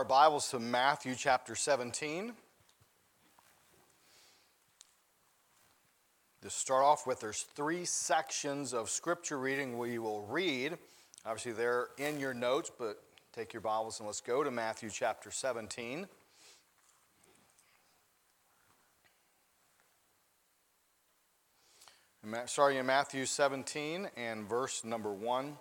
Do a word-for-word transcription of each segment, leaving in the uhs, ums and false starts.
Our Bibles to Matthew chapter seventeen. To start off with, there's three sections of scripture reading we will read. Obviously, they're in your notes, but take your Bibles and let's go to Matthew chapter seventeen. Starting in Matthew seventeen and verse number one.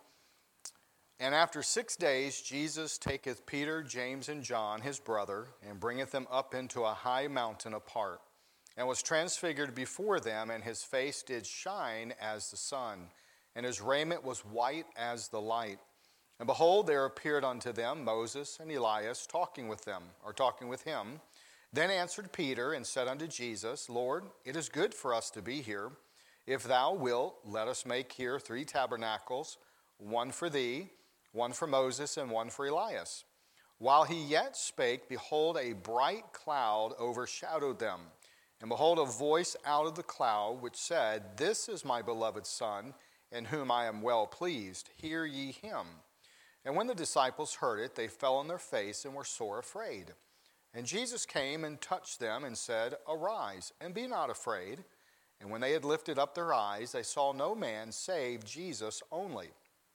And after six days, Jesus taketh Peter, James, and John, his brother, and bringeth them up into a high mountain apart, and was transfigured before them, and his face did shine as the sun, and his raiment was white as the light. And behold, there appeared unto them Moses and Elias, talking with them, or talking with him. Then answered Peter, and said unto Jesus, Lord, it is good for us to be here. If thou wilt, let us make here three tabernacles, one for thee, one for Moses, and one for Elias. While he yet spake, behold, a bright cloud overshadowed them. And behold, a voice out of the cloud, which said, This is my beloved Son, in whom I am well pleased. Hear ye him. And when the disciples heard it, they fell on their face and were sore afraid. And Jesus came and touched them and said, Arise, and be not afraid. And when they had lifted up their eyes, they saw no man save Jesus only.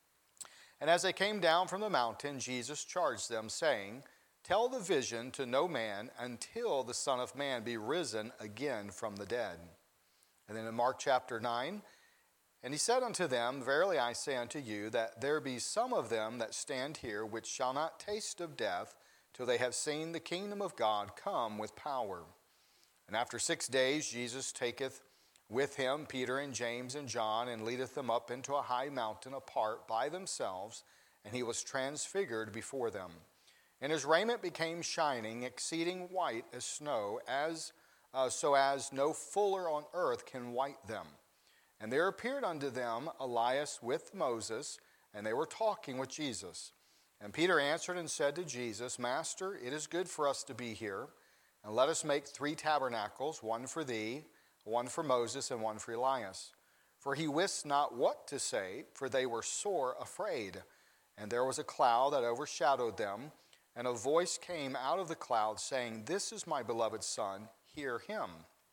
And as they came down from the mountain, Jesus charged them, saying, Tell the vision to no man until the Son of Man be risen again from the dead. And then in Mark chapter nine, And he said unto them, Verily I say unto you, that there be some of them that stand here, which shall not taste of death, till they have seen the kingdom of God come with power. And after six days Jesus taketh with him Peter and James and John, and leadeth them up into a high mountain apart by themselves, and he was transfigured before them. And his raiment became shining, exceeding white as snow, as uh, so as no fuller on earth can white them. And there appeared unto them Elias with Moses, and they were talking with Jesus. And Peter answered and said to Jesus, Master, it is good for us to be here, and let us make three tabernacles, one for thee, one for Moses, and one for Elias. For he wist not what to say, for they were sore afraid. And there was a cloud that overshadowed them, and a voice came out of the cloud, saying, This is my beloved Son, hear him.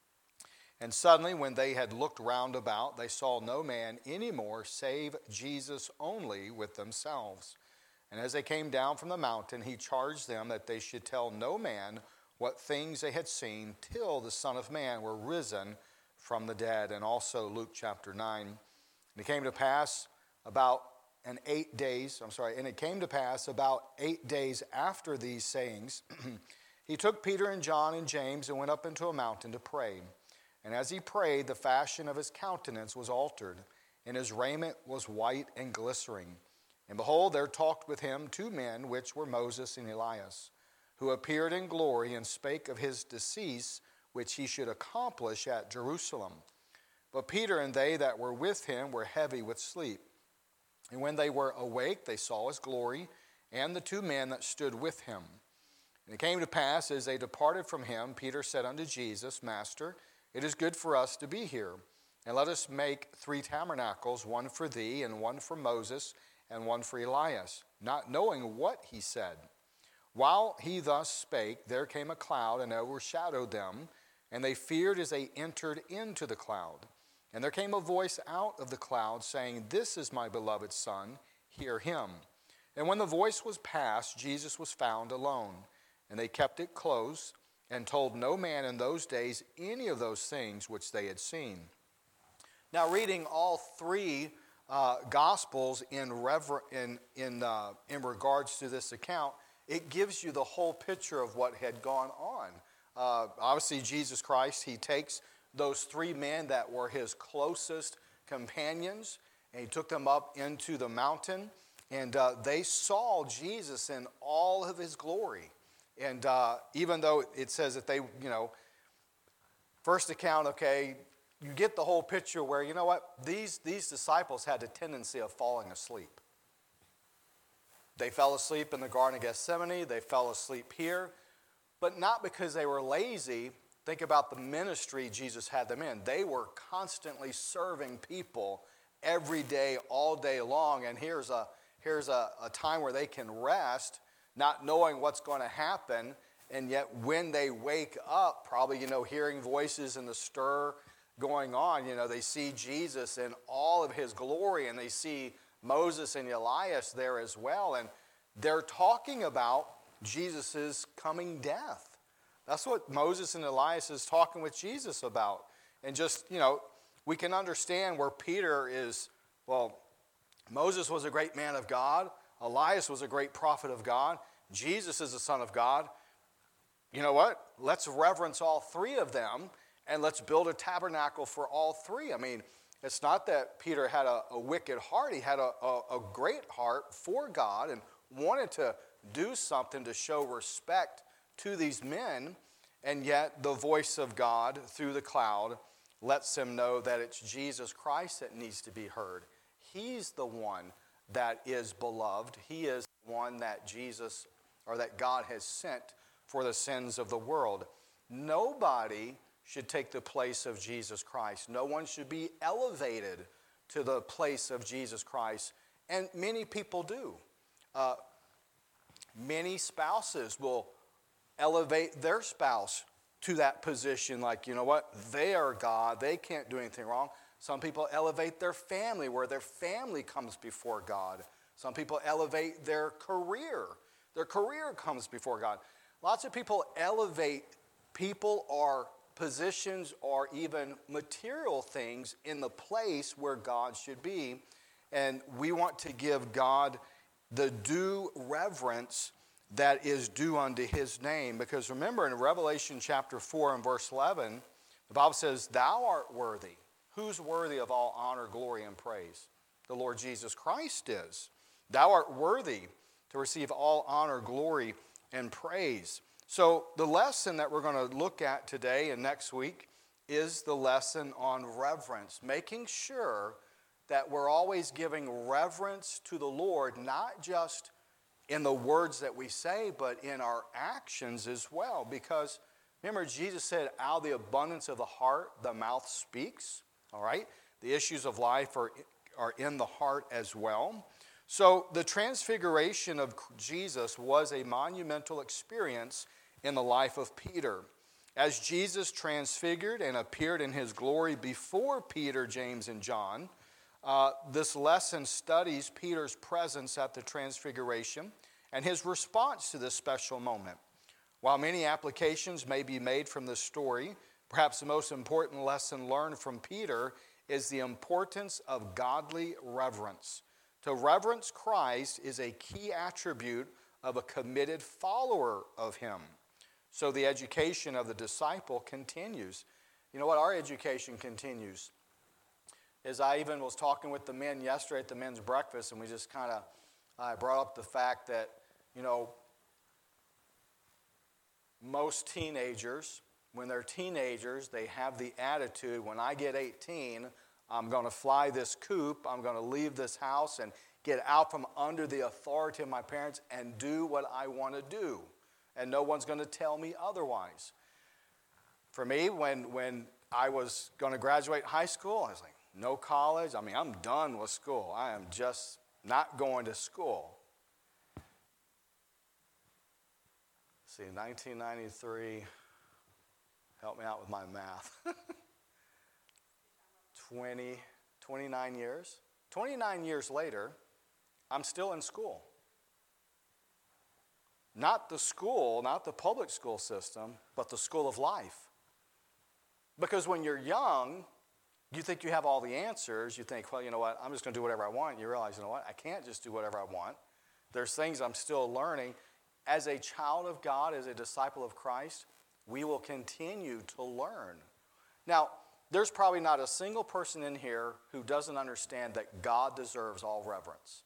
And suddenly, when they had looked round about, they saw no man any more, save Jesus only with themselves. And as they came down from the mountain, he charged them that they should tell no man what things they had seen, till the Son of Man were risen from the dead. And also Luke chapter nine. And it came to pass about an eight days, I'm sorry, and it came to pass about eight days after these sayings, he took Peter and John and James and went up into a mountain to pray. And as he prayed, the fashion of his countenance was altered, and his raiment was white and glistering. And behold, there talked with him two men, which were Moses and Elias, who appeared in glory and spake of his decease, which he should accomplish at Jerusalem. But Peter and they that were with him were heavy with sleep. And when they were awake, they saw his glory, and the two men that stood with him. And it came to pass, as they departed from him, Peter said unto Jesus, Master, it is good for us to be here, and let us make three tabernacles, one for thee, and one for Moses, and one for Elias, not knowing what he said. While he thus spake, there came a cloud and overshadowed them, and they feared as they entered into the cloud. And there came a voice out of the cloud, saying, This is my beloved Son, hear him. And when the voice was past, Jesus was found alone. And they kept it close, and told no man in those days any of those things which they had seen. Now, reading all three uh, Gospels in, rever- in, in, uh, in regards to this account, it gives you the whole picture of what had gone on. Uh, obviously, Jesus Christ, he takes those three men that were his closest companions, and he took them up into the mountain, and uh, they saw Jesus in all of his glory. And uh, even though it says that they, you know, first account, okay, you get the whole picture where, you know what, these, these disciples had a tendency of falling asleep. They fell asleep in the Garden of Gethsemane. They fell asleep here. But not because they were lazy. Think about the ministry Jesus had them in. They were constantly serving people every day, all day long. And here's a, here's a, a time where they can rest not knowing what's going to happen. And yet when they wake up, probably, you know, hearing voices and the stir going on, you know, they see Jesus in all of his glory, and they see Moses and Elias there as well. And they're talking about Jesus' coming death. That's what Moses and Elias is talking with Jesus about. And just, you know, we can understand where Peter is, well, Moses was a great man of God. Elias was a great prophet of God. Jesus is the Son of God. You know what? Let's reverence all three of them, and let's build a tabernacle for all three. I mean, it's not that Peter had a, a wicked heart. He had a, a, a great heart for God and wanted to do something to show respect to these men, and yet the voice of God through the cloud lets him know that it's Jesus Christ that needs to be heard. He's the one that is beloved. He is the one that Jesus, or that God has sent for the sins of the world. Nobody should take the place of Jesus Christ. No one should be elevated to the place of Jesus Christ. And many people do. Uh, many spouses will elevate their spouse to that position, like, you know what, they are God, they can't do anything wrong. Some people elevate their family, where their family comes before God. Some people elevate their career. Their career comes before God. Lots of people elevate people or positions or even material things in the place where God should be. And we want to give God the due reverence that is due unto his name. Because remember, in Revelation chapter four and verse eleven, the Bible says, thou art worthy. Who's worthy of all honor, glory, and praise? The Lord Jesus Christ is. Thou art worthy to receive all honor, glory, and praise. So the lesson that we're going to look at today and next week is the lesson on reverence, making sure that we're always giving reverence to the Lord, not just in the words that we say, but in our actions as well. Because remember, Jesus said, out of the abundance of the heart, the mouth speaks. All right? The issues of life are, are in the heart as well. So the transfiguration of Jesus was a monumental experience in the life of Peter. As Jesus transfigured and appeared in his glory before Peter, James, and John, uh, this lesson studies Peter's presence at the transfiguration and his response to this special moment. While many applications may be made from this story, perhaps the most important lesson learned from Peter is the importance of godly reverence. To reverence Christ is a key attribute of a committed follower of him. So the education of the disciple continues. You know what? Our education continues. As I even was talking with the men yesterday at the men's breakfast, and we just kind of I brought up the fact that, you know, most teenagers, when they're teenagers, they have the attitude, when I get eighteen, I'm going to fly this coop, I'm going to leave this house and get out from under the authority of my parents and do what I want to do. And no one's going to tell me otherwise. For me, when, when I was going to graduate high school, I was like, no college. I mean, I'm done with school. I am just not going to school. Let's see, nineteen ninety-three, help me out with my math. twenty, twenty-nine years. twenty-nine years later, I'm still in school. Not the school, not the public school system, but the school of life. Because when you're young, you think you have all the answers. You think, well, you know what, I'm just going to do whatever I want. You realize, you know what, I can't just do whatever I want. There's things I'm still learning. As a child of God, as a disciple of Christ, we will continue to learn. Now, there's probably not a single person in here who doesn't understand that God deserves all reverence.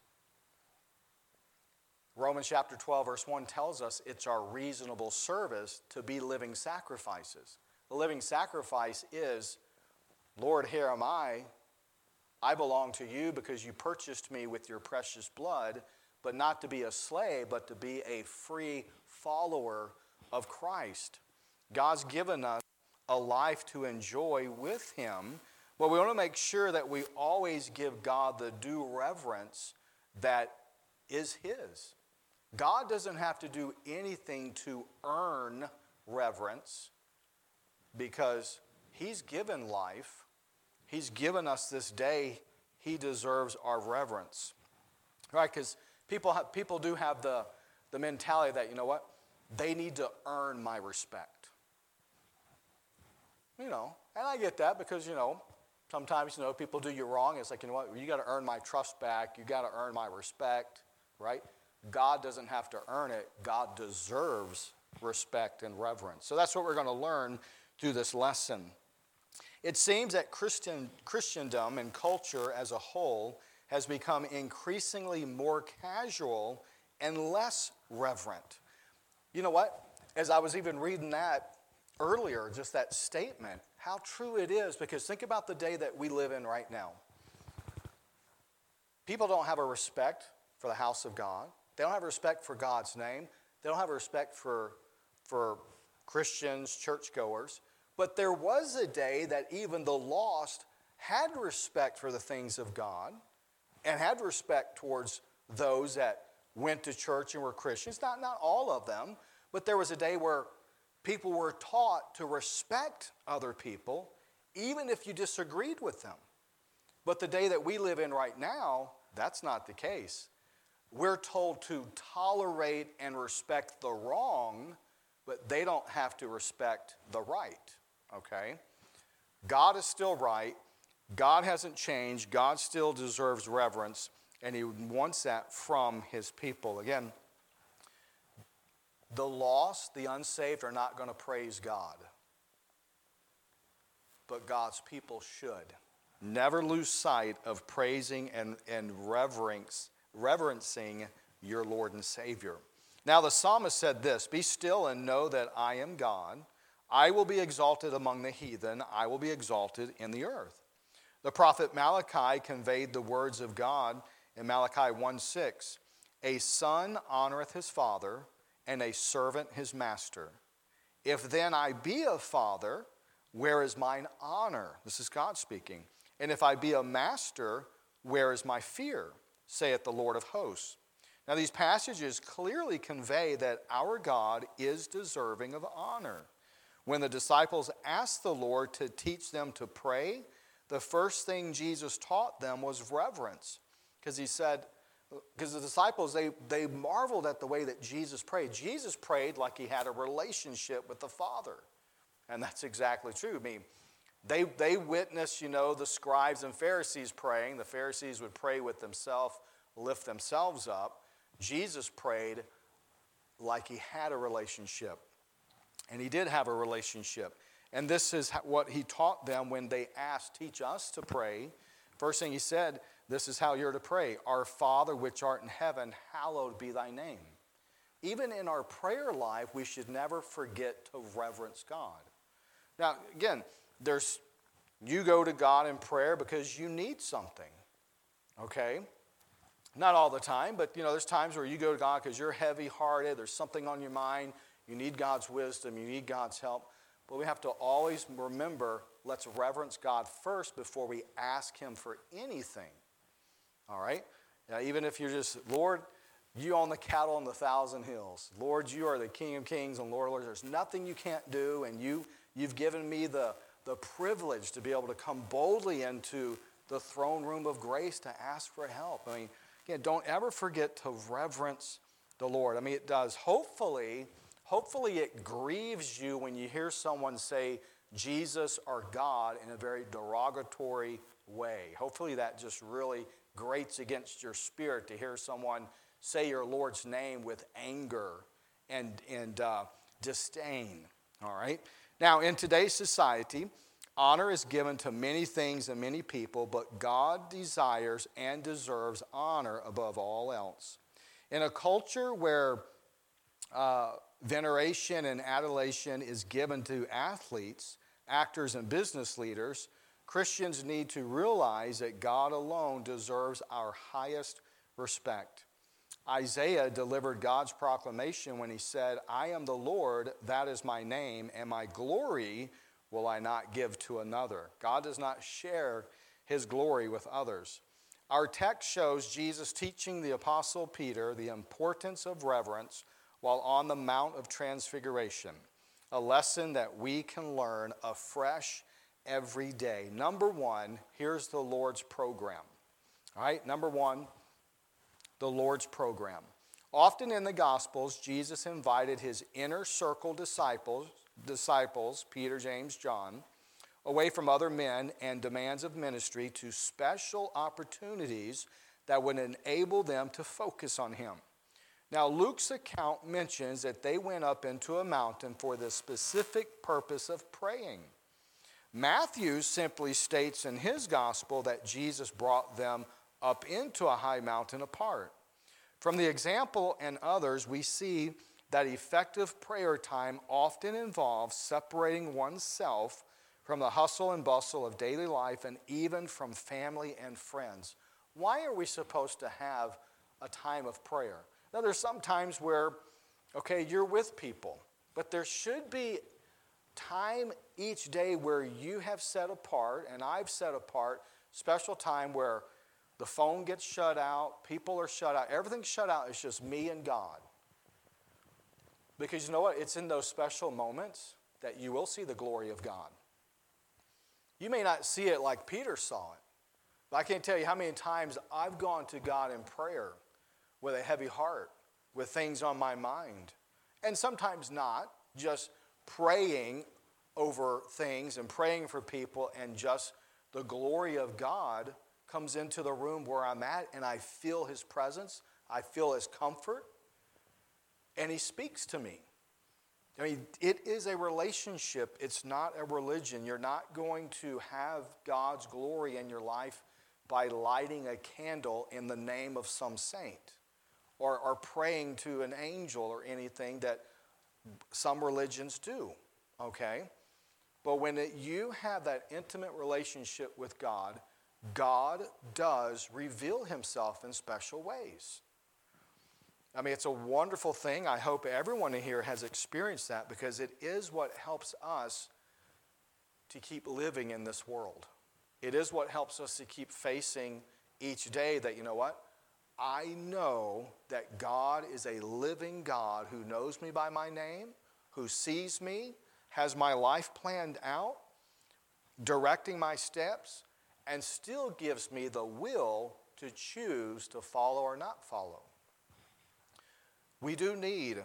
Romans chapter twelve, verse one tells us it's our reasonable service to be living sacrifices. The living sacrifice is, Lord, here am I. I belong to you because you purchased me with your precious blood, but not to be a slave, but to be a free follower of Christ. God's given us a life to enjoy with him, but we want to make sure that we always give God the due reverence that is his. God doesn't have to do anything to earn reverence because he's given life. He's given us this day. He deserves our reverence. Right? Because people, have, people do have the, the mentality that, you know what? They need to earn my respect. You know, and I get that because, you know, sometimes, you know, people do you wrong. It's like, you know what? You got to earn my trust back. You got to earn my respect, right? God doesn't have to earn it. God deserves respect and reverence. So that's what we're going to learn through this lesson. It seems that Christian, Christendom and culture as a whole has become increasingly more casual and less reverent. You know what? As I was even reading that earlier, just that statement, how true it is, because think about the day that we live in right now. People don't have a respect for the house of God. They don't have a respect for God's name. They don't have a respect for, for Christians, churchgoers. But there was a day that even the lost had respect for the things of God and had respect towards those that went to church and were Christians. Not, not all of them, but there was a day where people were taught to respect other people, even if you disagreed with them. But the day that we live in right now, that's not the case. We're told to tolerate and respect the wrong, but they don't have to respect the right, okay? God is still right. God hasn't changed. God still deserves reverence, and he wants that from his people. Again, the lost, the unsaved are not going to praise God, but God's people should. Never lose sight of praising and, and reverence, reverencing your Lord and Savior. Now the psalmist said this, "Be still and know that I am God. I will be exalted among the heathen. I will be exalted in the earth." The prophet Malachi conveyed the words of God in Malachi one six. "A son honoreth his father, and a servant his master. If then I be a father, where is mine honor?" This is God speaking. "And if I be a master, where is my fear? Saith the Lord of hosts." Now these passages clearly convey that our God is deserving of honor. When the disciples asked the Lord to teach them to pray, the first thing Jesus taught them was reverence. Because he said, because the disciples, they, they marveled at the way that Jesus prayed. Jesus prayed like he had a relationship with the Father. And that's exactly true. I mean, they, they witnessed, you know, the scribes and Pharisees praying. The Pharisees would pray with themselves, lift themselves up. Jesus prayed like he had a relationship. And he did have a relationship. And this is what he taught them when they asked, teach us to pray. First thing he said, this is how you're to pray. "Our Father which art in heaven, hallowed be thy name." Even in our prayer life, we should never forget to reverence God. Now, again, there's you go to God in prayer because you need something, okay? Not all the time, but you know, there's times where you go to God because you're heavy-hearted, there's something on your mind, you need God's wisdom, you need God's help. But we have to always remember, let's reverence God first before we ask him for anything. All right? Now, even if you're just, Lord, you own the cattle on the thousand hills. Lord, you are the King of kings and Lord of lords. There's nothing you can't do, and you, you've given me the, the privilege to be able to come boldly into the throne room of grace to ask for help. I mean, again, don't ever forget to reverence the Lord. I mean, it does. Hopefully, hopefully it grieves you when you hear someone say Jesus or God in a very derogatory way. Hopefully that just really grates against your spirit to hear someone say your Lord's name with anger and, and uh, disdain. All right? Now, in today's society, honor is given to many things and many people, but God desires and deserves honor above all else. In a culture where uh, veneration and adulation is given to athletes, actors, and business leaders, Christians need to realize that God alone deserves our highest respect. Isaiah delivered God's proclamation when he said, "I am the Lord, that is my name, and my glory will I not give to another." God does not share his glory with others. Our text shows Jesus teaching the Apostle Peter the importance of reverence while on the Mount of Transfiguration, a lesson that we can learn afresh every day. Number one, here's the Lord's program. All right, number one, the Lord's program. Often in the Gospels, Jesus invited his inner circle disciples, disciples, Peter, James, John, away from other men and demands of ministry to special opportunities that would enable them to focus on him. Now, Luke's account mentions that they went up into a mountain for the specific purpose of praying. Matthew simply states in his gospel that Jesus brought them up into a high mountain apart. From the example and others, we see that effective prayer time often involves separating oneself from the hustle and bustle of daily life and even from family and friends. Why are we supposed to have a time of prayer? Now, there's some times where, okay, you're with people, but there should be time each day where you have set apart, and I've set apart, special time where the phone gets shut out, people are shut out, everything's shut out, it's just me and God. Because you know what? It's in those special moments that you will see the glory of God. You may not see it like Peter saw it, but I can't tell you how many times I've gone to God in prayer with a heavy heart, with things on my mind. And sometimes not, just praying over things and praying for people, and just the glory of God comes into the room where I'm at, and I feel his presence, I feel his comfort, and he speaks to me. I mean, it is a relationship. It's not a religion. You're not going to have God's glory in your life by lighting a candle in the name of some saint or, or praying to an angel or anything that some religions do, okay? But when it, you have that intimate relationship with God, God does reveal himself in special ways. I mean, it's a wonderful thing. I hope everyone in here has experienced that, because it is what helps us to keep living in this world. It is what helps us to keep facing each day that, you know what? I know that God is a living God who knows me by my name, who sees me, has my life planned out, directing my steps, and still gives me the will to choose to follow or not follow. We do need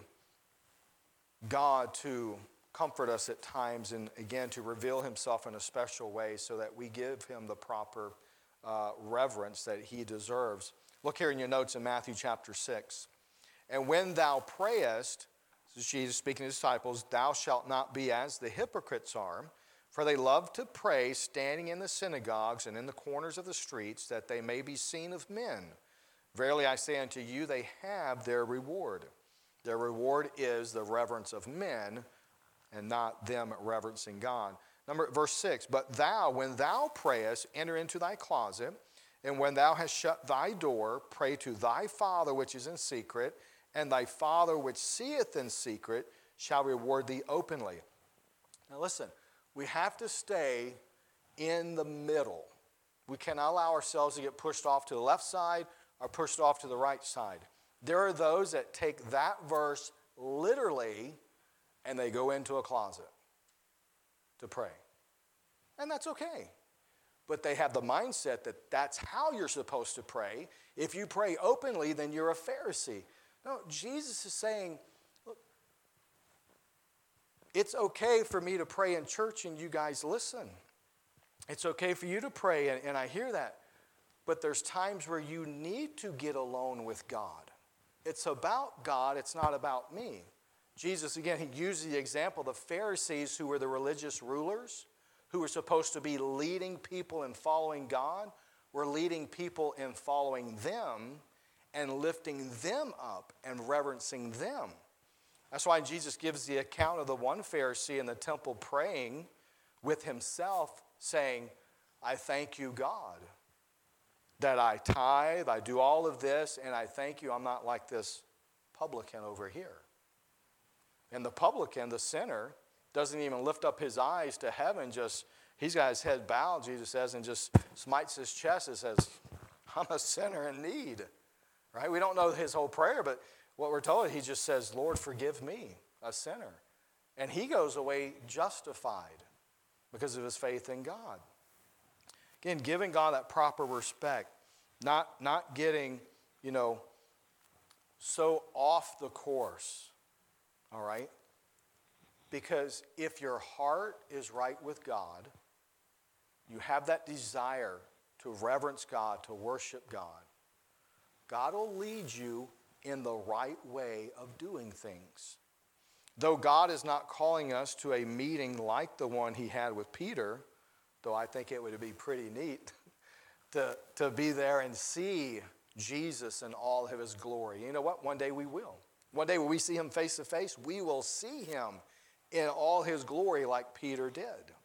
God to comfort us at times, and again to reveal himself in a special way so that we give him the proper uh, reverence that he deserves. Look here in your notes in Matthew chapter six. And when thou prayest, this is Jesus speaking to his disciples, thou shalt not be as the hypocrites are, for they love to pray standing in the synagogues and in the corners of the streets, that they may be seen of men. Verily I say unto you, they have their reward. Their reward is the reverence of men, and not them reverencing God. Number verse six, but thou, when thou prayest, enter into thy closet, and when thou hast shut thy door, pray to thy Father which is in secret, and thy Father which seeth in secret shall reward thee openly. Now listen, we have to stay in the middle. We cannot allow ourselves to get pushed off to the left side or pushed off to the right side. There are those that take that verse literally and they go into a closet to pray. And that's okay. But they have the mindset that that's how you're supposed to pray. If you pray openly, then you're a Pharisee. No, Jesus is saying, look, it's okay for me to pray in church and you guys listen. It's okay for you to pray, and, and I hear that. But there's times where you need to get alone with God. It's about God, it's not about me. Jesus, again, he uses the example, the Pharisees, who were the religious rulers, who were supposed to be leading people in following God, were leading people in following them and lifting them up and reverencing them. That's why Jesus gives the account of the one Pharisee in the temple praying with himself, saying, I thank you, God, that I tithe, I do all of this, and I thank you I'm not like this publican over here. And the publican, the sinner, doesn't even lift up his eyes to heaven, just, he's got his head bowed, Jesus says, and just smites his chest and says, I'm a sinner in need, right? We don't know his whole prayer, but what we're told, he just says, Lord, forgive me, a sinner. And he goes away justified because of his faith in God. Again, giving God that proper respect, not, not getting, you know, so off the course, all right? Because if your heart is right with God, you have that desire to reverence God, to worship God, God will lead you in the right way of doing things. Though God is not calling us to a meeting like the one he had with Peter, though I think it would be pretty neat to, to be there and see Jesus in all of his glory. You know what? One day we will. One day when we see him face to face, we will see him in all his glory like Peter did.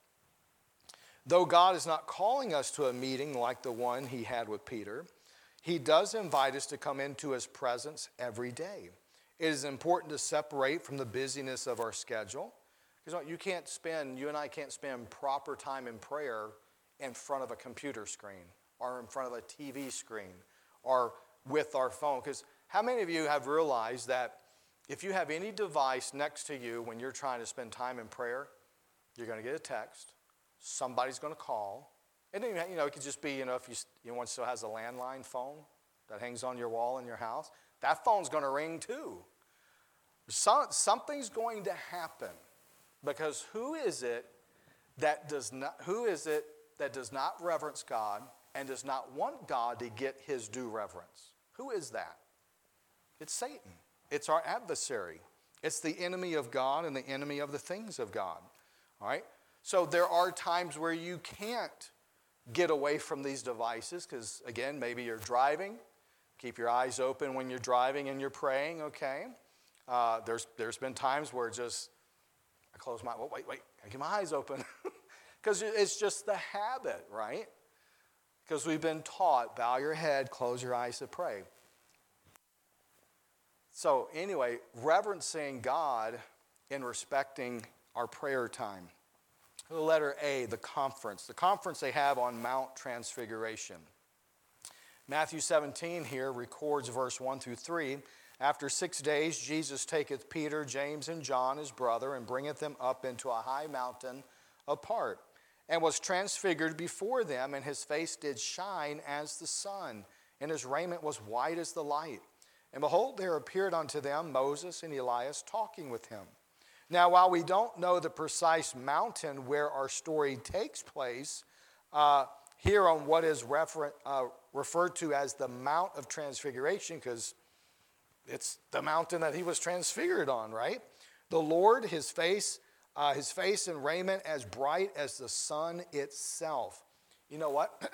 Though God is not calling us to a meeting like the one he had with Peter, he does invite us to come into his presence every day. It is important to separate from the busyness of our schedule. Because you can't spend, you and I can't spend proper time in prayer in front of a computer screen or in front of a T V screen or with our phone. Because how many of you have realized that if you have any device next to you when you're trying to spend time in prayer, you're going to get a text, somebody's going to call, and then, you know, it could just be, you know, if you, you know, one still has a landline phone that hangs on your wall in your house, that phone's going to ring too. So, something's going to happen, because who is it that does not, who is it that does not reverence God and does not want God to get his due reverence? Who is that? It's Satan. It's our adversary. It's the enemy of God and the enemy of the things of God. All right? So there are times where you can't get away from these devices because, again, maybe you're driving. Keep your eyes open when you're driving and you're praying, okay? Uh, there's there's been times where just, I close my, oh, wait, wait, I keep my eyes open. Because it's just the habit, right? Because we've been taught, bow your head, close your eyes to pray. So anyway, reverencing God and respecting our prayer time. The letter A, the conference. The conference they have on Mount Transfiguration. Matthew seventeen here records verse one through three. After six days, Jesus taketh Peter, James, and John, his brother, and bringeth them up into a high mountain apart, and was transfigured before them, and his face did shine as the sun, and his raiment was white as the light. And behold, there appeared unto them Moses and Elias talking with him. Now, while we don't know the precise mountain where our story takes place, uh, here on what is refer- uh, referred to as the Mount of Transfiguration, because it's the mountain that he was transfigured on, right? The Lord, his face, uh, his face and raiment as bright as the sun itself. You know what?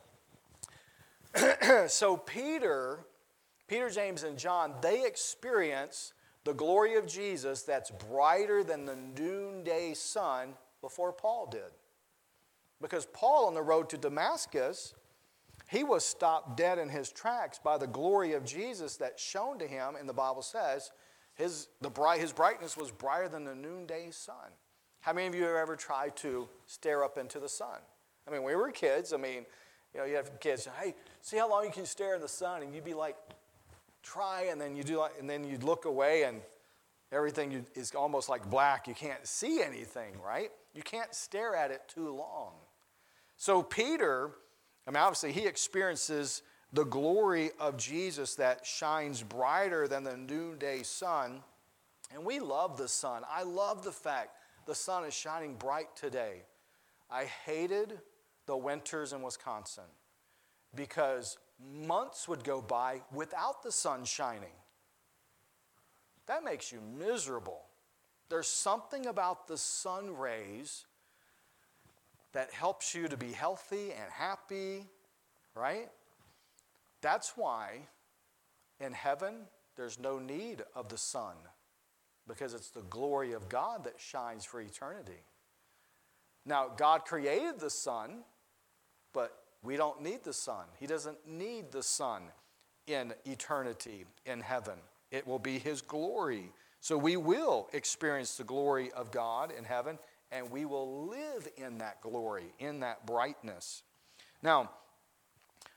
So Peter, Peter, James, and John, they experience the glory of Jesus that's brighter than the noonday sun before Paul did. Because Paul on the road to Damascus, he was stopped dead in his tracks by the glory of Jesus that shone to him, and the Bible says his, the bright, his brightness was brighter than the noonday sun. How many of you have ever tried to stare up into the sun? I mean, when we were kids, I mean, you know, you have kids, hey, see how long you can stare in the sun, and you'd be like, try, and then you do like, and then you'd look away, and everything you, is almost like black. You can't see anything, right? You can't stare at it too long. So Peter, I mean, obviously, he experiences the glory of Jesus that shines brighter than the noonday sun. And we love the sun. I love the fact the sun is shining bright today. I hated the winters in Wisconsin because months would go by without the sun shining. That makes you miserable. There's something about the sun rays that helps you to be healthy and happy, right? That's why in heaven there's no need of the sun, because it's the glory of God that shines for eternity. Now, God created the sun, but we don't need the sun. He doesn't need the sun in eternity in heaven. It will be his glory. So we will experience the glory of God in heaven, and we will live in that glory, in that brightness. Now,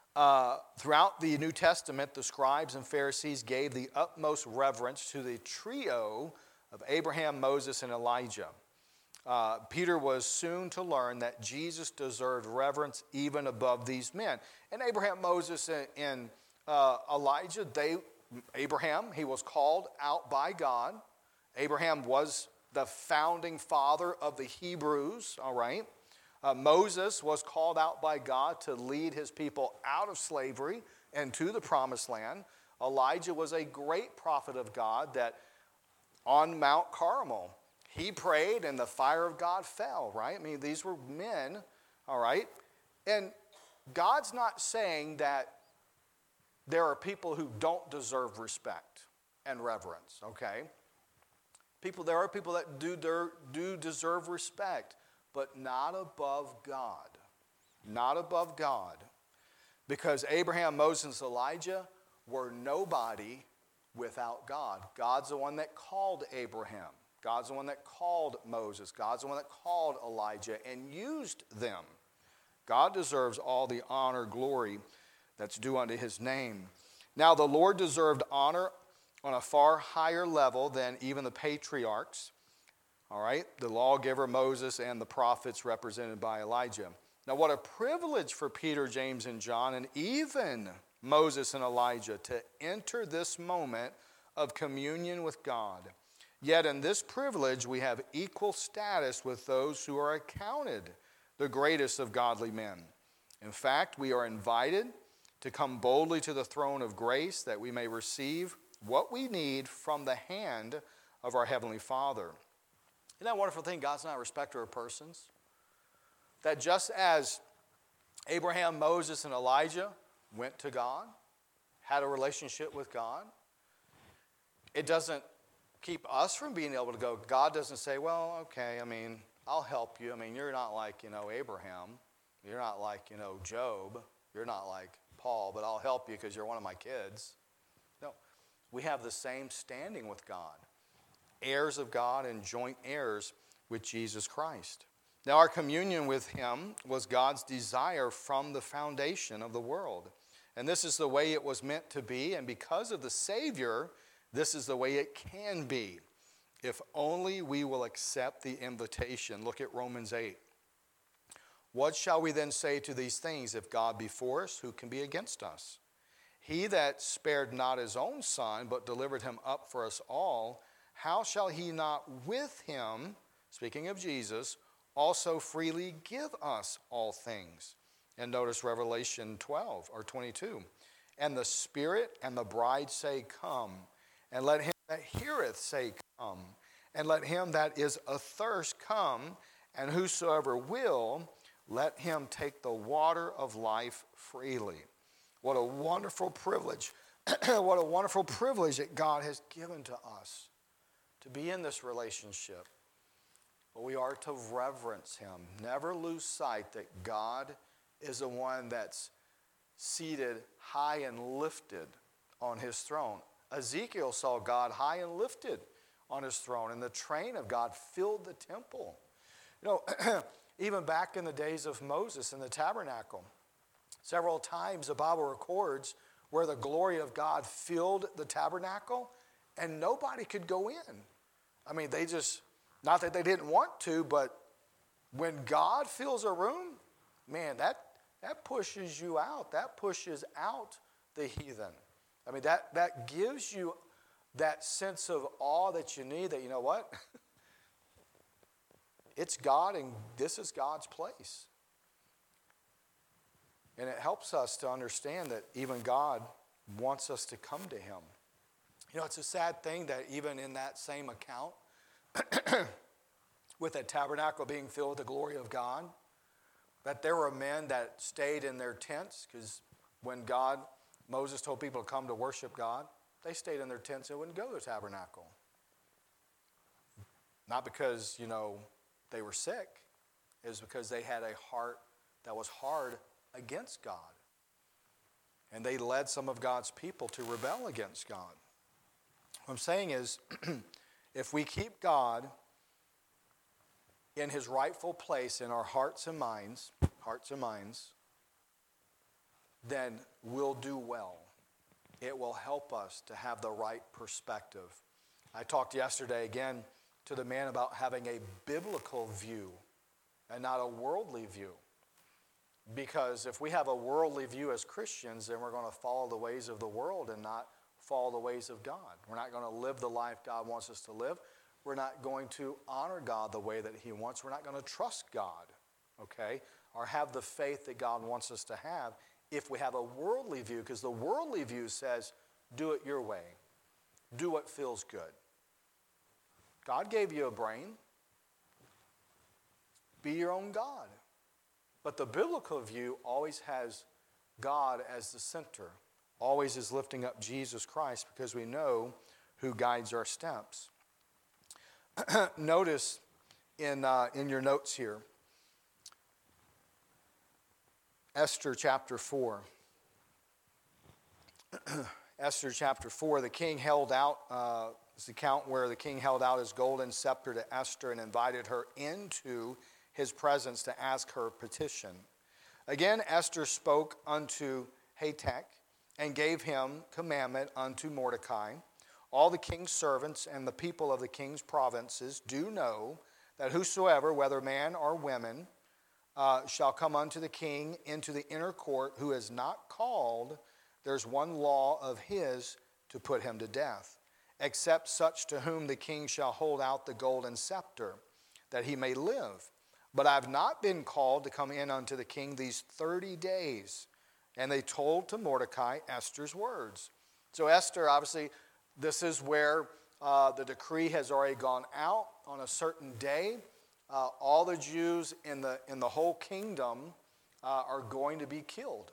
Uh, throughout the New Testament, the scribes and Pharisees gave the utmost reverence to the trio of Abraham, Moses, and Elijah. Uh, Peter was soon to learn that Jesus deserved reverence even above these men. And Abraham, Moses, and, and uh, Elijah, they, Abraham, he was called out by God. Abraham was the founding father of the Hebrews, all right? Uh, Moses was called out by God to lead his people out of slavery and to the promised land. Elijah was a great prophet of God that on Mount Carmel, he prayed and the fire of God fell, right? I mean, these were men, all right? And God's not saying that there are people who don't deserve respect and reverence, okay? People, there are people that do, do deserve respect, but not above God. Not above God. Because Abraham, Moses, and Elijah were nobody without God. God's the one that called Abraham. God's the one that called Moses. God's the one that called Elijah and used them. God deserves all the honor, glory that's due unto his name. Now, the Lord deserved honor on a far higher level than even the patriarchs. All right, the lawgiver Moses and the prophets represented by Elijah. Now, what a privilege for Peter, James, and John, and even Moses and Elijah to enter this moment of communion with God. Yet in this privilege, we have equal status with those who are accounted the greatest of godly men. In fact, we are invited to come boldly to the throne of grace that we may receive what we need from the hand of our Heavenly Father. Isn't that a wonderful thing? God's not a respecter of persons. That just as Abraham, Moses, and Elijah went to God, had a relationship with God, it doesn't keep us from being able to go. God doesn't say, well, okay, I mean, I'll help you. I mean, you're not like, you know, Abraham. You're not like, you know, Job. You're not like Paul, but I'll help you because you're one of my kids. No, we have the same standing with God. Heirs of God and joint heirs with Jesus Christ. Now, our communion with him was God's desire from the foundation of the world. And this is the way it was meant to be. And because of the Savior, this is the way it can be. If only we will accept the invitation. Look at Romans eight. What shall we then say to these things? If God be for us, who can be against us? He that spared not his own son, but delivered him up for us all, how shall he not with him, speaking of Jesus, also freely give us all things? And notice Revelation twelve or twenty-two. And the Spirit and the bride say, come. And let him that heareth say, come. And let him that is athirst come. And whosoever will, let him take the water of life freely. What a wonderful privilege. What a wonderful privilege that God has given to us to be in this relationship. But we are to reverence him. Never lose sight that God is the one that's seated high and lifted on his throne. Ezekiel saw God high and lifted on his throne, and the train of God filled the temple. You know, even back in the days of Moses in the tabernacle, several times the Bible records where the glory of God filled the tabernacle and nobody could go in. I mean, they just, not that they didn't want to, but when God fills a room, man, that, that pushes you out. That pushes out the heathen. I mean, that, that gives you that sense of awe that you need, that you know what? It's God and this is God's place. And it helps us to understand that even God wants us to come to him. You know, it's a sad thing that even in that same account, with the tabernacle being filled with the glory of God, that there were men that stayed in their tents, because when God, Moses told people to come to worship God, they stayed in their tents and wouldn't go to the tabernacle. Not because, you know, they were sick. It was because they had a heart that was hard against God. And they led some of God's people to rebel against God. What I'm saying is, if we keep God in his rightful place in our hearts and minds, hearts and minds, then we'll do well. It will help us to have the right perspective. I talked yesterday again to the man about having a biblical view and not a worldly view. Because if we have a worldly view as Christians, then we're going to follow the ways of the world and not follow the ways of God. We're not going to live the life God wants us to live. We're not going to honor God the way that he wants. We're not going to trust God, okay, or have the faith that God wants us to have if we have a worldly view, because the worldly view says, do it your way. Do what feels good. God gave you a brain. Be your own God. But the biblical view always has God as the center, always is lifting up Jesus Christ, because we know who guides our steps. Notice in, uh, in your notes here, Esther chapter four. Esther chapter four, the king held out, uh, this account where the king held out his golden scepter to Esther and invited her into his presence to ask her petition. Again, Esther spoke unto Hatach and gave him commandment unto Mordecai. All the king's servants and the people of the king's provinces do know that whosoever, whether man or women, uh, shall come unto the king into the inner court who is not called, there's one law of his to put him to death, except such to whom the king shall hold out the golden scepter, that he may live. But I have not been called to come in unto the king these thirty days. And they told to Mordecai Esther's words. So Esther, obviously, this is where uh, the decree has already gone out on a certain day. Uh, all the Jews in the, in the whole kingdom uh, are going to be killed.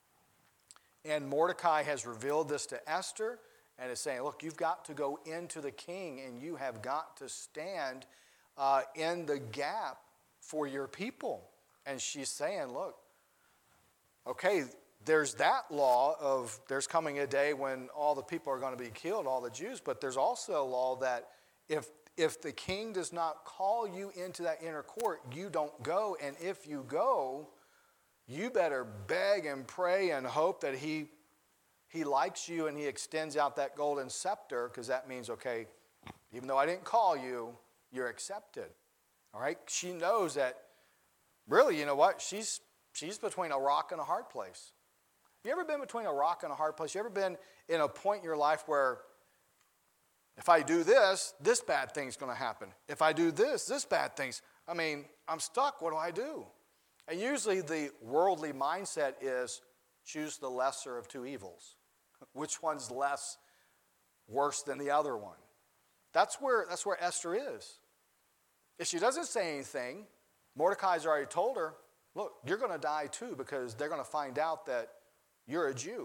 And Mordecai has revealed this to Esther and is saying, look, you've got to go into the king and you have got to stand uh, in the gap for your people. And she's saying, look, okay, there's that law of there's coming a day when all the people are going to be killed, all the Jews, but there's also a law that if if the king does not call you into that inner court, you don't go. And if you go, you better beg and pray and hope that he, he likes you and he extends out that golden scepter, because that means, okay, even though I didn't call you, you're accepted. All right? She knows that, really, you know what? She's, she's between a rock and a hard place. You ever been between a rock and a hard place? You ever been in a point in your life where if I do this, this bad thing's going to happen. If I do this, this bad thing's, I mean, I'm stuck. What do I do? And usually the worldly mindset is choose the lesser of two evils. Which one's less worse than the other one? That's where, that's where Esther is. If she doesn't say anything, Mordecai's already told her, look, you're going to die too, because they're going to find out that you're a Jew.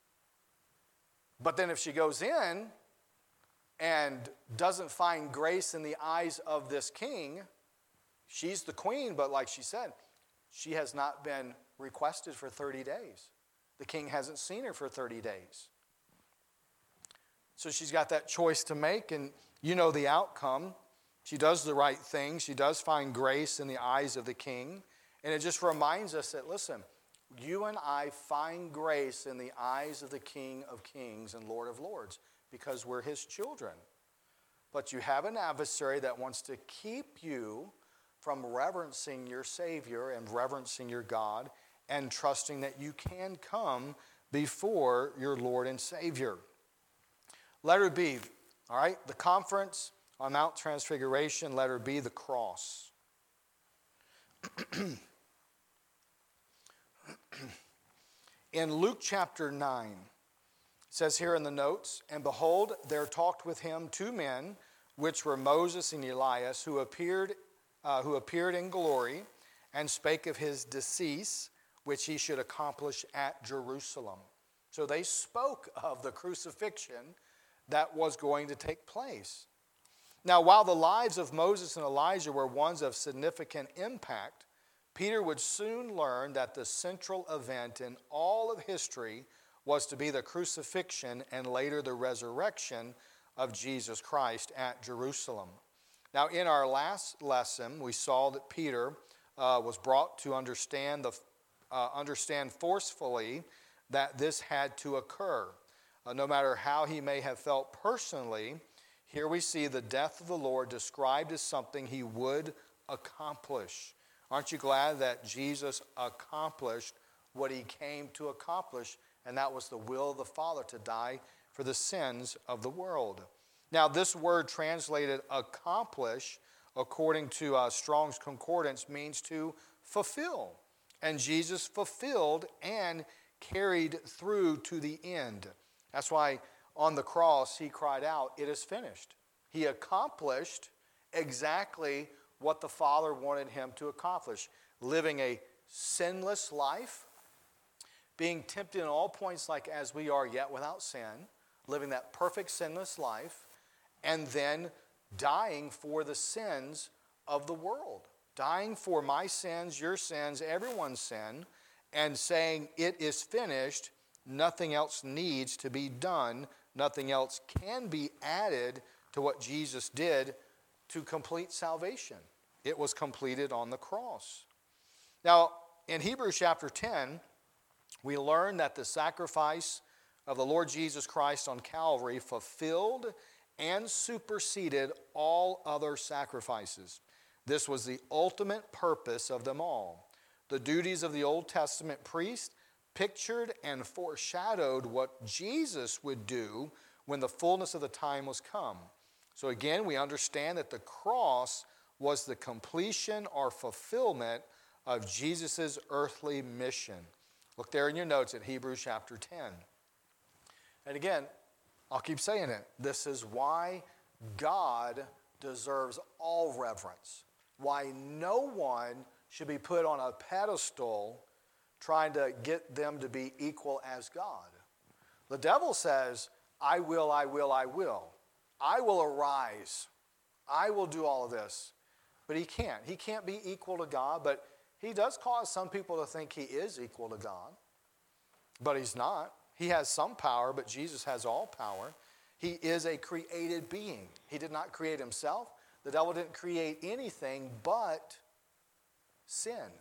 But then if she goes in and doesn't find grace in the eyes of this king, she's the queen, but like she said, she has not been requested for thirty days. The king hasn't seen her for thirty days. So she's got that choice to make, and you know the outcome. She does the right thing. She does find grace in the eyes of the king. And it just reminds us that, listen, you and I find grace in the eyes of the King of Kings and Lord of Lords because we're his children. But you have an adversary that wants to keep you from reverencing your Savior and reverencing your God and trusting that you can come before your Lord and Savior. Letter B, all right, the conference on Mount Transfiguration. Letter B, the cross. In Luke chapter nine, it says here in the notes, and behold, there talked with him two men, which were Moses and Elias, who appeared, uh, who appeared in glory, and spake of his decease, which he should accomplish at Jerusalem. So they spoke of the crucifixion that was going to take place. Now, while the lives of Moses and Elijah were ones of significant impact, Peter would soon learn that the central event in all of history was to be the crucifixion and later the resurrection of Jesus Christ at Jerusalem. Now, in our last lesson, we saw that Peter uh, was brought to understand the uh, understand forcefully that this had to occur. Uh, no matter how he may have felt personally, here we see the death of the Lord described as something he would accomplish. Aren't you glad that Jesus accomplished what he came to accomplish, and that was the will of the Father to die for the sins of the world? Now, this word translated accomplish, according to uh, Strong's Concordance, means to fulfill. And Jesus fulfilled and carried through to the end. That's why on the cross he cried out, "It is finished." He accomplished exactly what the Father wanted him to accomplish, living a sinless life, being tempted in all points like as we are, yet without sin, living that perfect sinless life, and then dying for the sins of the world. Dying for my sins, your sins, everyone's sin, and saying, "It is finished." Nothing else needs to be done. Nothing else can be added to what Jesus did to complete salvation. It was completed on the cross. Now, in Hebrews chapter ten, we learn that the sacrifice of the Lord Jesus Christ on Calvary fulfilled and superseded all other sacrifices. This was the ultimate purpose of them all. The duties of the Old Testament priest pictured and foreshadowed what Jesus would do when the fullness of the time was come. So again, we understand that the cross was the completion or fulfillment of Jesus' earthly mission. Look there in your notes at Hebrews chapter ten. And again, I'll keep saying it. This is why God deserves all reverence. Why no one should be put on a pedestal trying to get them to be equal as God. The devil says, "I will, I will, I will. I will arise. I will do all of this." But he can't. He can't be equal to God, but he does cause some people to think he is equal to God. But he's not. He has some power, but Jesus has all power. He is a created being. He did not create himself. The devil didn't create anything but sin.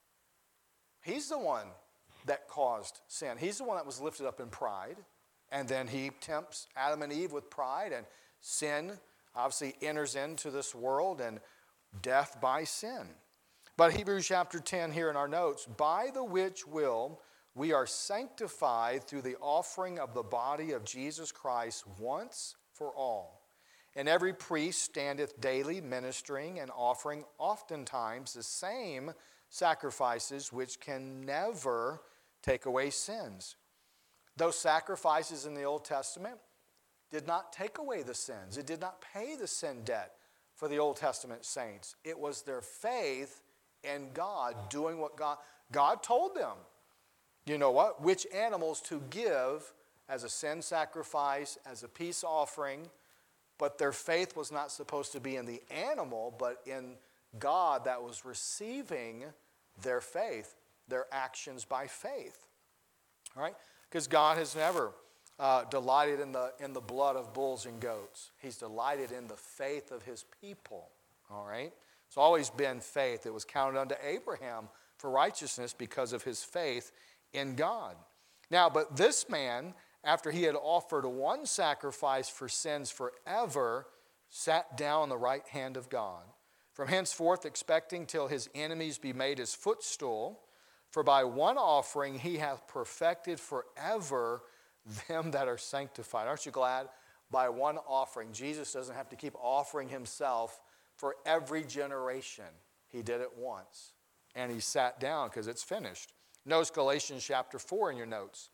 He's the one that caused sin. He's the one that was lifted up in pride. And then he tempts Adam and Eve with pride, and sin obviously enters into this world, and death by sin. But Hebrews chapter ten here in our notes, "By the which will we are sanctified through the offering of the body of Jesus Christ once for all. And every priest standeth daily ministering and offering oftentimes the same sacrifices which can never take away sins." Those sacrifices in the Old Testament did not take away the sins. It did not pay the sin debt for the Old Testament saints. It was their faith in God, doing what God, God told them. You know what? Which animals to give as a sin sacrifice, as a peace offering. But their faith was not supposed to be in the animal, but in God that was receiving their faith, their actions by faith. All right? Because God has never uh, delighted in the, in the blood of bulls and goats. He's delighted in the faith of his people. All right? It's always been faith. It was counted unto Abraham for righteousness because of his faith in God. Now, but this man, after he had offered one sacrifice for sins forever, sat down on the right hand of God, from henceforth expecting till his enemies be made his footstool. For by one offering he hath perfected forever them that are sanctified. Aren't you glad? By one offering. Jesus doesn't have to keep offering himself for every generation. He did it once. And he sat down because it's finished. Notice Galatians chapter four in your notes.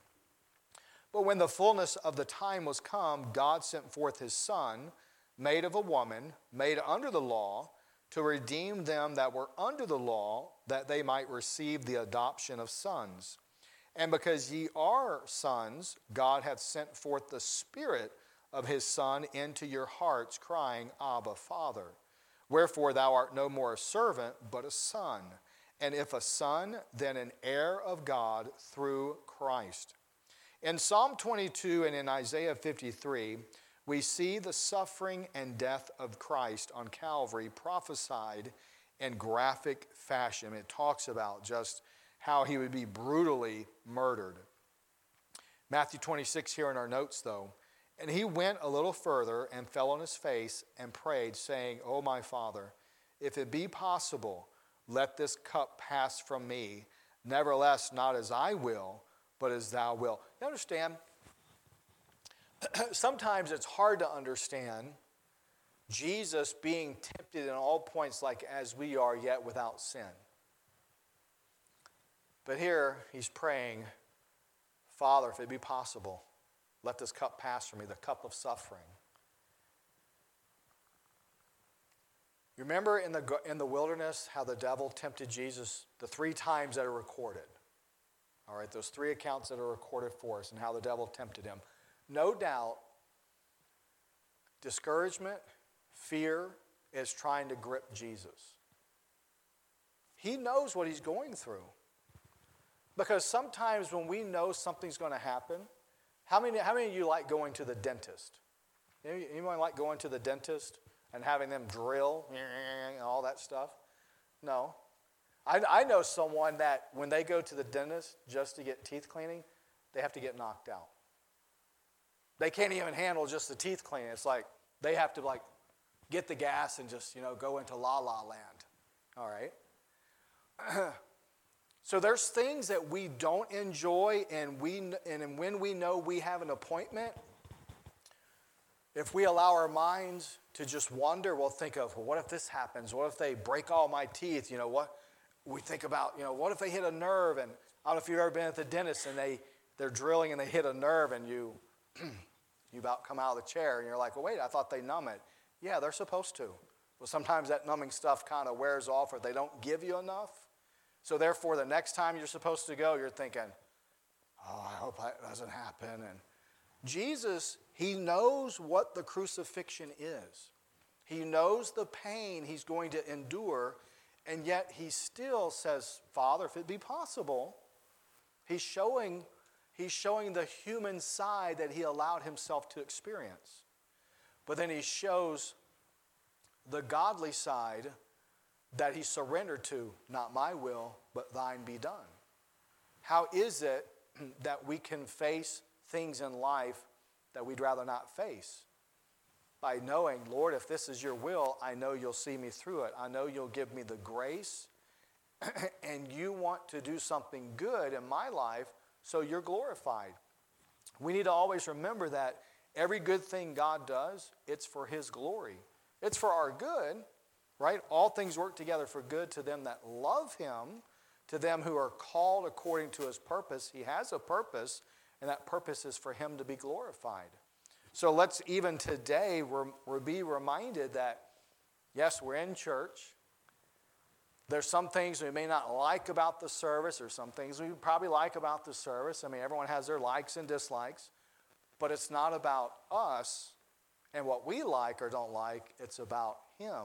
But when the fullness of the time was come, God sent forth his Son, made of a woman, made under the law, to redeem them that were under the law, that they might receive the adoption of sons. And because ye are sons, God hath sent forth the Spirit of his Son into your hearts, crying, Abba, Father. Wherefore thou art no more a servant, but a son. And if a son, then an heir of God through Christ. In Psalm twenty-two and in Isaiah fifty-three, we see the suffering and death of Christ on Calvary prophesied in graphic fashion. It talks about just how he would be brutally murdered. Matthew twenty-six here in our notes, though. And he went a little further and fell on his face and prayed, saying, "O my Father, if it be possible, let this cup pass from me. Nevertheless, not as I will, but as thou wilt." You understand? Sometimes it's hard to understand Jesus being tempted in all points like as we are, yet without sin. But here he's praying, "Father, if it be possible, let this cup pass from me," the cup of suffering. You remember in the, in the wilderness how the devil tempted Jesus the three times that are recorded? All right, those three accounts that are recorded for us and how the devil tempted him. No doubt, discouragement, fear is trying to grip Jesus. He knows what he's going through. Because sometimes when we know something's going to happen, how many, how many of you like going to the dentist? Anyone like going to the dentist and having them drill and all that stuff? No. I, I know someone that when they go to the dentist just to get teeth cleaning, they have to get knocked out. They can't even handle just the teeth cleaning. It's like they have to like get the gas and just, you know, go into la la land. All right? So there's things that we don't enjoy, and we and when we know we have an appointment, if we allow our minds to just wander, we'll think of, well, what if this happens? What if they break all my teeth? You know, what we think about, you know, what if they hit a nerve? And I don't know if you've ever been at the dentist and they, they're drilling and they hit a nerve and you you about come out of the chair and you're like, well, wait, I thought they numb it. Yeah, they're supposed to. Well, sometimes that numbing stuff kind of wears off or they don't give you enough. So therefore, the next time you're supposed to go, you're thinking, oh, I hope that doesn't happen. And Jesus, he knows what the crucifixion is. He knows the pain he's going to endure, and yet he still says, Father, if it be possible, he's showing, he's showing the human side that he allowed himself to experience. But then he shows the godly side that he surrendered to, not my will, but thine be done. How is it that we can face things in life that we'd rather not face? By knowing, Lord, if this is your will, I know you'll see me through it. I know you'll give me the grace, and you want to do something good in my life, so you're glorified. We need to always remember that every good thing God does, it's for his glory. It's for our good. Right? All things work together for good to them that love him, to them who are called according to his purpose. He has a purpose, and that purpose is for him to be glorified. So let's even today we're, be reminded that, yes, we're in church. There's some things we may not like about the service, or some things we probably like about the service. I mean, everyone has their likes and dislikes, but it's not about us and what we like or don't like. It's about him.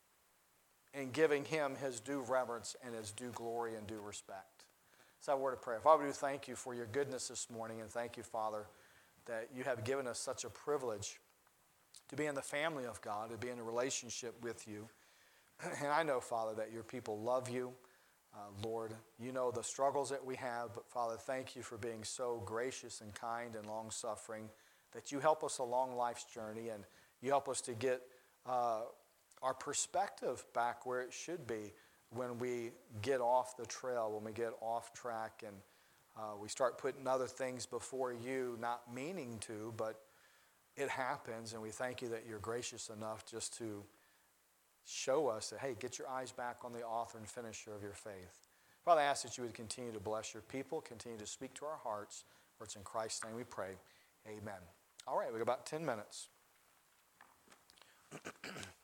And giving him his due reverence and his due glory and due respect. So, a word of prayer. Father, we do thank you for your goodness this morning, and thank you, Father, that you have given us such a privilege to be in the family of God, to be in a relationship with you. And I know, Father, that your people love you. Uh, Lord, you know the struggles that we have, but Father, thank you for being so gracious and kind and long-suffering, that you help us along life's journey, and you help us to get uh, our perspective back where it should be when we get off the trail, when we get off track, and uh, we start putting other things before you, not meaning to, but it happens, and we thank you that you're gracious enough just to show us that, hey, get your eyes back on the author and finisher of your faith. Father, I ask that you would continue to bless your people, continue to speak to our hearts, for it's in Christ's name we pray. Amen. All right, we got about ten minutes.